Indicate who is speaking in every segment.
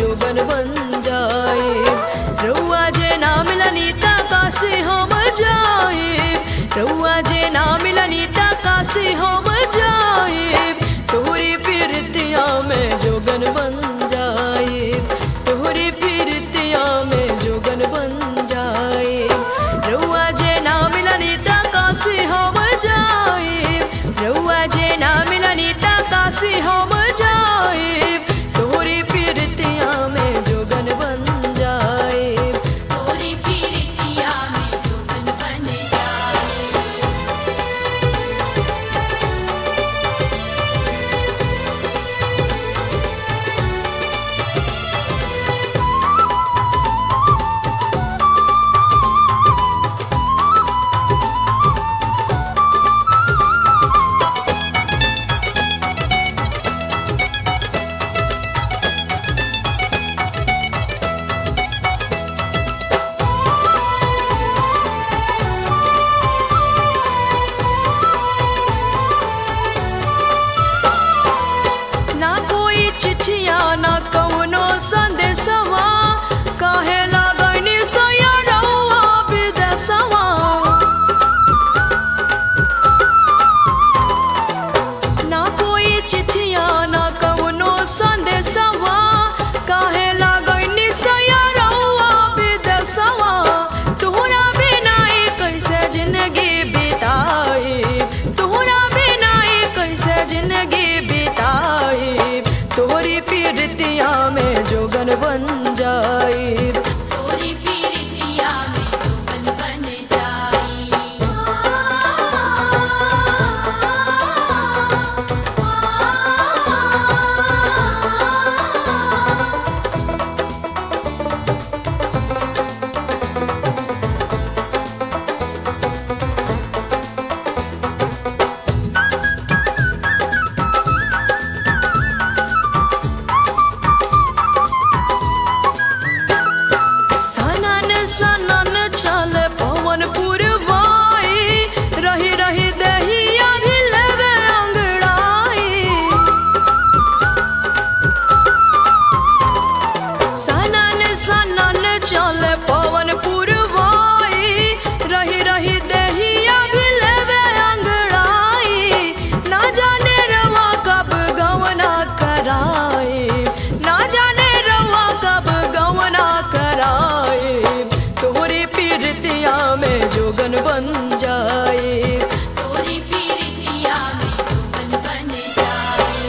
Speaker 1: जोगन बन जाए। रउआ जे ना मिलनी ता काशी हम जाए, रउआ जे ना मिलनी ता काशी हम जाए। तोहरी पीरतिया में जोगन बन जाए, तोहरी पीरतिया में जोगन बन जाए। रउआ जे ना मिलनी ता काशी हम जाए, रउआ जे ना मिलनी ता काशी हम जाए। तोहरी पीरतिया में जोगन बन जाए,
Speaker 2: तोरी पीरतिया में जोगन बन जाए।
Speaker 1: ना कोई चिट्ठिया ना कौनो संदेशवा, काहे लगनी सया रउआ विदेशवा। ना कोई चिट्ठिया ना कौनो संदेशवा, काहे लगनी सया रउआ विदेशवा। तोहरा बिना कैसे जिंदगी बिताई, तोहरा बिना कैसे जिंदगी बिताई। तोहरी पीरतिया में जोगन बन जाए,
Speaker 2: तोरी पीरतिया में जोगन बन जाए।
Speaker 1: सनन सनन चल पवन पुरवाई, रही रही दहिया भी लेवे अंगड़ाई। सनन सनन चल पवन पुरवाई, रही रही दहिया भी लेवे अंगड़ाई। ना जाने रवा कब गवना कराए, ना जाने रवा कब गवना कराए। तोहरी पीरतिया में जोगन बन जाए,
Speaker 2: तोरी पीरतिया में जोगन बन जाए।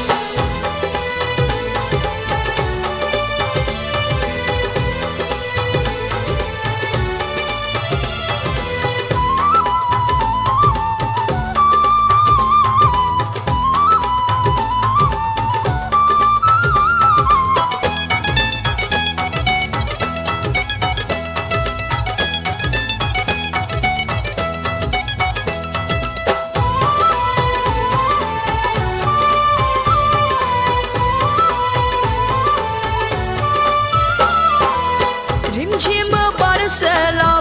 Speaker 1: रिमझिम बरसेला